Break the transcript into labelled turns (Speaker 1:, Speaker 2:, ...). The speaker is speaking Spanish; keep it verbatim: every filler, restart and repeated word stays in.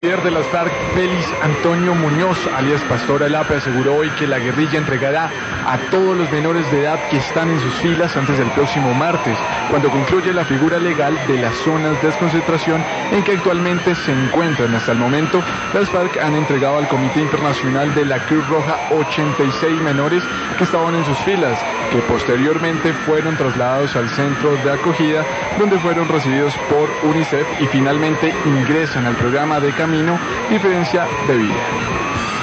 Speaker 1: El líder de las FARC, Félix Antonio Muñoz, alias Pastor Alape, aseguró hoy que la guerrilla entregará a todos los menores de edad que están en sus filas antes del próximo martes, cuando concluya la figura legal de las zonas de desconcentración en que actualmente se encuentran. Hasta el momento, las FARC han entregado al Comité Internacional de la Cruz Roja ochenta y seis menores que estaban en sus filas, que posteriormente fueron trasladados al centro de acogida, donde fueron recibidos por UNICEF y finalmente ingresan al programa de Camino Diferencia de Vida.